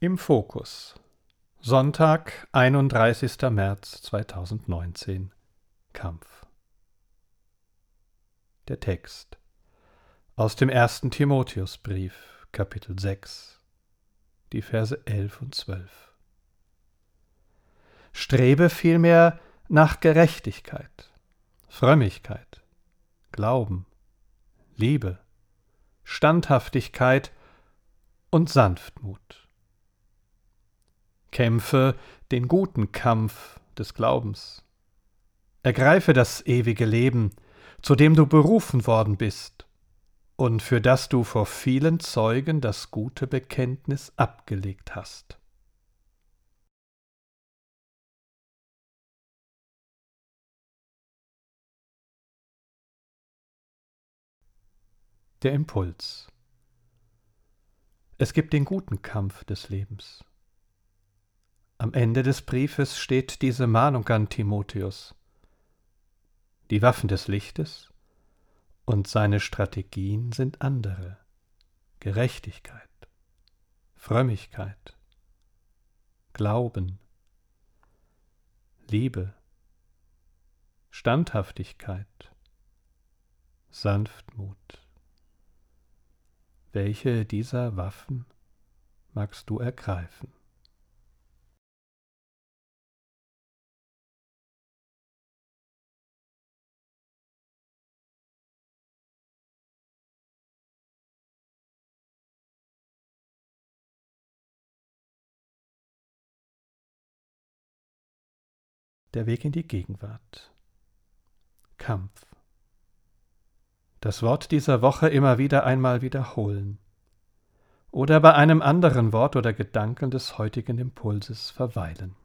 Im Fokus. Sonntag, 31. März 2019. Kampf. Der Text aus dem 1. Timotheusbrief, Kapitel 6, die Verse 11 und 12. Strebe vielmehr nach Gerechtigkeit, Frömmigkeit, Glauben, Liebe, Standhaftigkeit und Sanftmut. Kämpfe den guten Kampf des Glaubens. Ergreife das ewige Leben, zu dem du berufen worden bist und für das du vor vielen Zeugen das gute Bekenntnis abgelegt hast. Der Impuls. Es gibt den guten Kampf des Lebens. Am Ende des Briefes steht diese Mahnung an Timotheus. Die Waffen des Lichtes und seine Strategien sind andere: Gerechtigkeit, Frömmigkeit, Glauben, Liebe, Standhaftigkeit, Sanftmut. Welche dieser Waffen magst du ergreifen? Der Weg in die Gegenwart. Kampf. Das Wort dieser Woche immer wieder einmal wiederholen oder bei einem anderen Wort oder Gedanken des heutigen Impulses verweilen.